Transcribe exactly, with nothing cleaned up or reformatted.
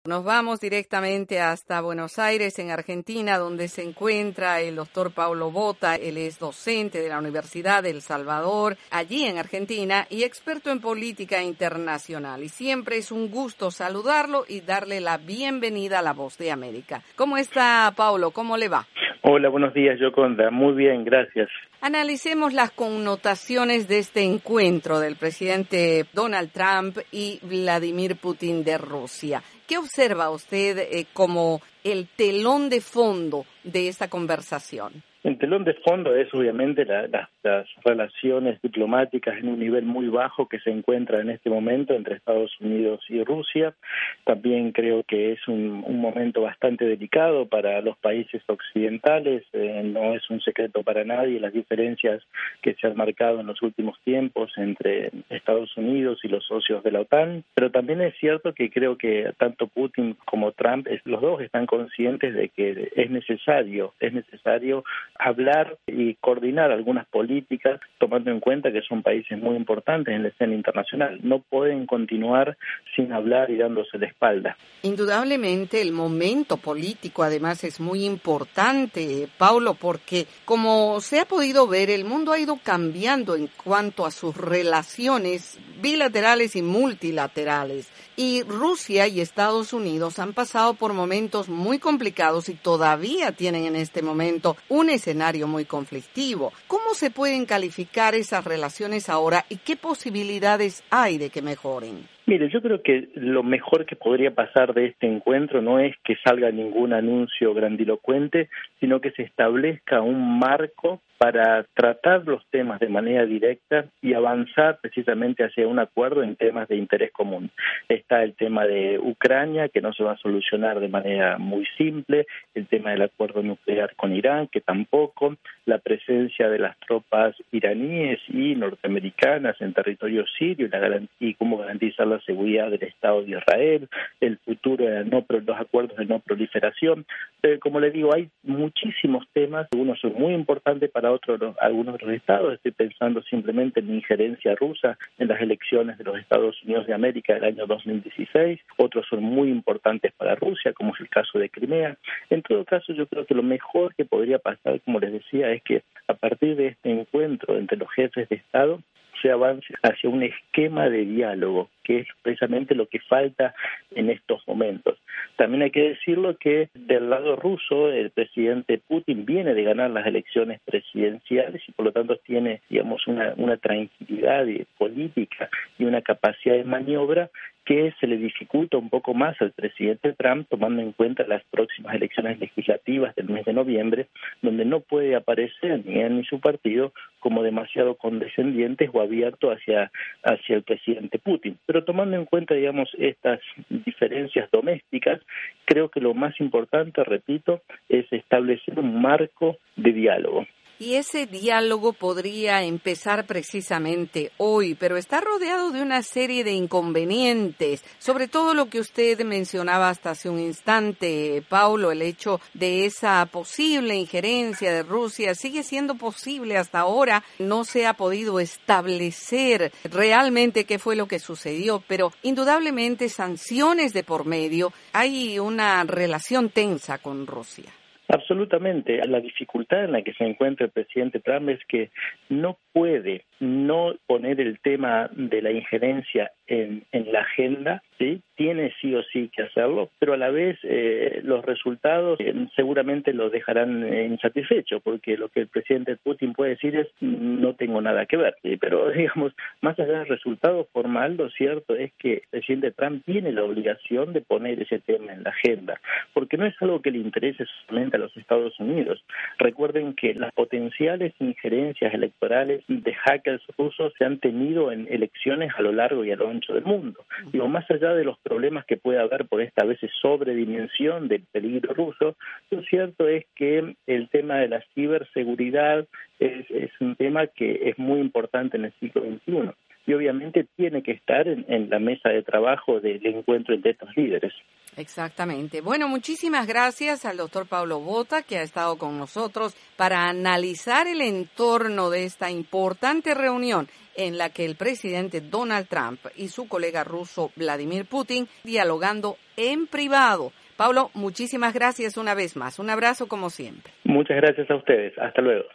Nos vamos directamente hasta Buenos Aires, en Argentina, donde se encuentra el doctor Paulo Botta. Él es docente de la Universidad de El Salvador, allí en Argentina, y experto en política internacional. Y siempre es un gusto saludarlo y darle la bienvenida a La Voz de América. ¿Cómo está, Paulo? ¿Cómo le va? Hola, buenos días, Yoconda. Muy bien, gracias. Analicemos las connotaciones de este encuentro del presidente Donald Trump y Vladimir Putin de Rusia. ¿Qué observa usted eh, como el telón de fondo de esta conversación? El telón de fondo es obviamente la, la, las relaciones diplomáticas en un nivel muy bajo que se encuentra en este momento entre Estados Unidos y Rusia. También creo que es un, un momento bastante delicado para los países occidentales. Eh, no es un secreto para nadie las diferencias que se han marcado en los últimos tiempos entre Estados Unidos y los socios de la OTAN. Pero también es cierto que creo que tanto Putin como Trump, es, los dos están conscientes de que es necesario, es necesario hablar y coordinar algunas políticas, tomando en cuenta que son países muy importantes en la escena internacional. No pueden continuar sin hablar y dándose la espalda. Indudablemente el momento político además es muy importante, Paulo, porque como se ha podido ver, el mundo ha ido cambiando en cuanto a sus relaciones bilaterales y multilaterales. Y Rusia y Estados Unidos han pasado por momentos muy complicados y todavía tienen en este momento un escenario muy conflictivo. ¿Cómo se pueden calificar esas relaciones ahora y qué posibilidades hay de que mejoren? Mire, yo creo que lo mejor que podría pasar de este encuentro no es que salga ningún anuncio grandilocuente, sino que se establezca un marco para tratar los temas de manera directa y avanzar precisamente hacia un acuerdo en temas de interés común. Está el tema de Ucrania, que no se va a solucionar de manera muy simple, el tema del acuerdo nuclear con Irán, que tampoco, la presencia de las tropas iraníes y norteamericanas en territorio sirio y, la garant- y cómo garantizar la seguridad del Estado de Israel, el futuro de no, los acuerdos de no proliferación. Pero como le digo, hay muchísimos temas, algunos son muy importantes para otros, algunos de los estados. Estoy pensando simplemente en la injerencia rusa en las elecciones de los Estados Unidos de América del año dos mil dieciséis, otros son muy importantes para Rusia, como es el caso de Crimea. En todo caso, yo creo que lo mejor que podría pasar, como les decía, es que a partir de este encuentro entre los jefes de Estado, se avance hacia un esquema de diálogo, que es precisamente lo que falta en estos momentos. También hay que decirlo que del lado ruso, el presidente Putin viene de ganar las elecciones presidenciales y por lo tanto tiene, digamos, una, una tranquilidad política y una capacidad de maniobra que se le dificulta un poco más al presidente Trump, tomando en cuenta las próximas elecciones legislativas del mes de noviembre, donde no puede aparecer ni él ni su partido como demasiado condescendientes o abierto hacia, hacia el presidente Putin. Pero tomando en cuenta, digamos, estas diferencias domésticas, creo que lo más importante, repito, es establecer un marco de diálogo. Y ese diálogo podría empezar precisamente hoy, pero está rodeado de una serie de inconvenientes, sobre todo lo que usted mencionaba hasta hace un instante, Paulo, el hecho de esa posible injerencia de Rusia sigue siendo posible hasta ahora, no se ha podido establecer realmente qué fue lo que sucedió, pero indudablemente sanciones de por medio, hay una relación tensa con Rusia. Absolutamente. La dificultad en la que se encuentra el presidente Trump es que no puede no poner el tema de la injerencia en, en la agenda, ¿sí? Tiene sí o sí que hacerlo, pero a la vez eh, los resultados eh, seguramente lo dejarán eh, insatisfecho, porque lo que el presidente Putin puede decir es no tengo nada que ver, ¿sí? Pero digamos, más allá del resultado formal, lo cierto es que el presidente Trump tiene la obligación de poner ese tema en la agenda, porque no es algo que le interese solamente a los Estados Unidos. Recuerden que las potenciales injerencias electorales de hackers rusos se han tenido en elecciones a lo largo y a lo ancho del mundo. Digo, más allá de los problemas que puede haber por esta a veces sobredimensión del peligro ruso, lo cierto es que el tema de la ciberseguridad es, es un tema que es muy importante en el siglo veintiuno y obviamente tiene que estar en, en la mesa de trabajo del encuentro entre estos líderes. Exactamente. Bueno, muchísimas gracias al doctor Paulo Botta, que ha estado con nosotros para analizar el entorno de esta importante reunión en la que el presidente Donald Trump y su colega ruso Vladimir Putin dialogando en privado. Paulo, muchísimas gracias una vez más. Un abrazo como siempre. Muchas gracias a ustedes. Hasta luego.